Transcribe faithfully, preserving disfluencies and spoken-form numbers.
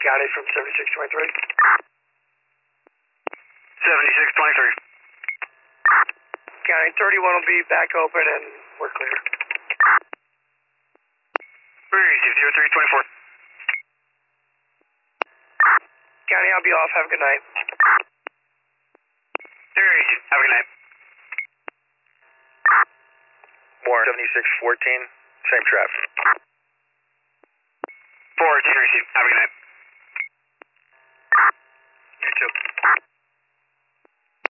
County from seventy-six twenty-three. seventy-six twenty-three. County thirty-one will be back open and we're clear. Receive zero three twenty-four. County, I'll be off. Have a good night. Receive. Have a good night. Warren seventy-six fourteen, same traffic. fourteen, receive. Have a good night.